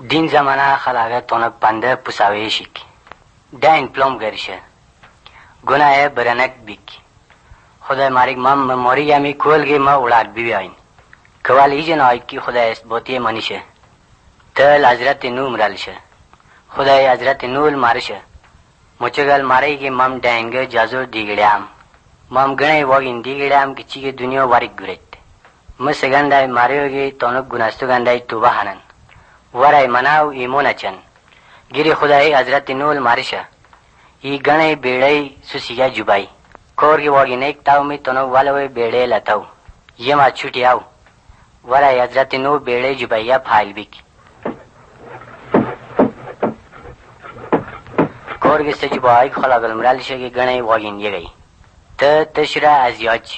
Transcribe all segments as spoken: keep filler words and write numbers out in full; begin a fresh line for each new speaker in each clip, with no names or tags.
دین زمانه خلاقه تونک پنده پساوی شک دین پلوم گرشه گناه برنک بیک خدای مارک مم موری می کولگی ما اولاد بیاین کوالی ایجن آی کی خدای است بوتی منیشه تل حضرت نو مرالشه خدای حضرت نول مارشه مچگل ماری کی مم دینگ جازو دیگړم مم غنی وګین دیګړم کی چې دنیا واریک ګریت مسګندای ماریوږي تونک ګناستو ګندای توبه هنن ورای مناو ایمونه چن ګری خدای حضرت نول مارشه ای غنی بیړی سوسیا جوبای کورګي وګین ایک تاو می تونو والوي بیړی لتاو یما چټیاو ورای حضرت نو بیړی جوبایا فایل بیک کورګي سجبای خلاګل مرال شګي غنی وګین یګی ته تشرا ازیاج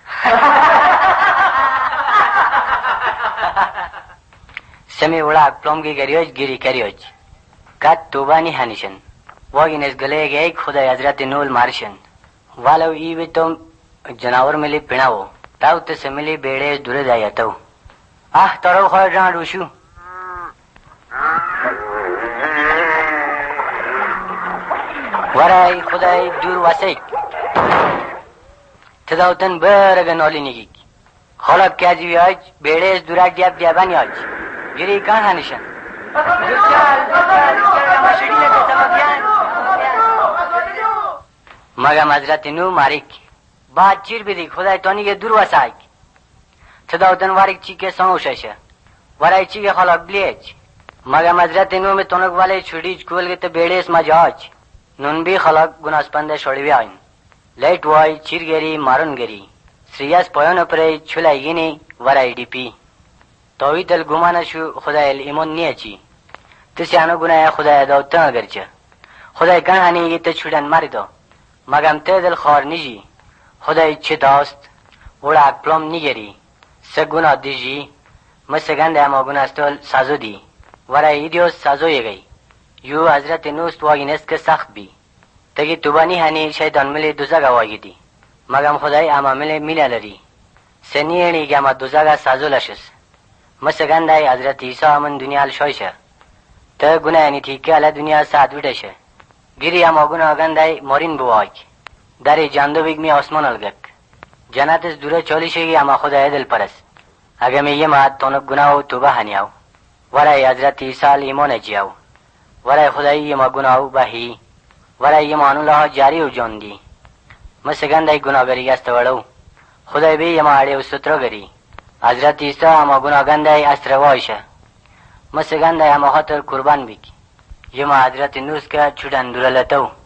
سمی وړه پلومګي ګریوج ګری کریوج کات توبانی هنیشن وګین اس گله گئی خدای حضرت نول مارشن والو ای وتم جناور ملي پیناو تاو ته سملی بیړې دور ځایتو اه ترو خو ځان روشو ورای خدای دور واسه تداوتن برګنولې نیږي خلک کاږي وای بیړې دورا دی بیا باندې اج ګری کان هنیشن مگم حضرت نو ماریک بعد چیر بیدی خدای تانی که دور واسه تداوتن واریک چی که سنوششه ورای چی که خلاق بلیج مگم حضرت نو میں تونک والے چھڑیج کول گے تو بیڑیس مجاج نون بھی خلاق گناسپنده شوڑوی آئین لیٹ وائی چیر گری مارون گری سریاس پایان پره چولائی گینی ورای ڈی پی توی دل گمانشو خدای الایمون نیه چی تسیانو گناه خدای داوتن اگر چه خدای گن هنی تا چھوڑن ماری دو مگم ته دل خار نیجی خدای چه داست وڑا پلوم نیگری سگونا دیجی مسگند اما گناستول سازو دی ورای ایدیوس سازو یگی یو حضرت نوست واگینست که سخت بی تگی توبانی هنی شیطان ملی دوزگا واگی دی مگم خدای اما ملی میلی لری سنیعنی که اما دوزگا سازو لشس مسگند ای حضرت عیسیٰ من دنیا لشویشه تا گناه نی تیکه علا دنیا ساعت ویدشه گیری اما گناه گندای مورین بواک داری جاندو بگمی آسمان الگک جناتس دوره چالی شگی اما خدای دل پرست اگه می یه ماد تونک گناه و توبه هنیاو ورای حضرت عیسیٰ ایمان جیاو ورای خدای یه ما گناه و بهی ورای یه مانو لها جاری و جان دی مسگندای گناه گری است وڑو خدای بی یه ما علی و سترو گری حضرت عیسیٰ اما گناه گندای استروایشه مسگندای اما خاطر قربان بیک یه ما حضرت نوز که چودن دورلتو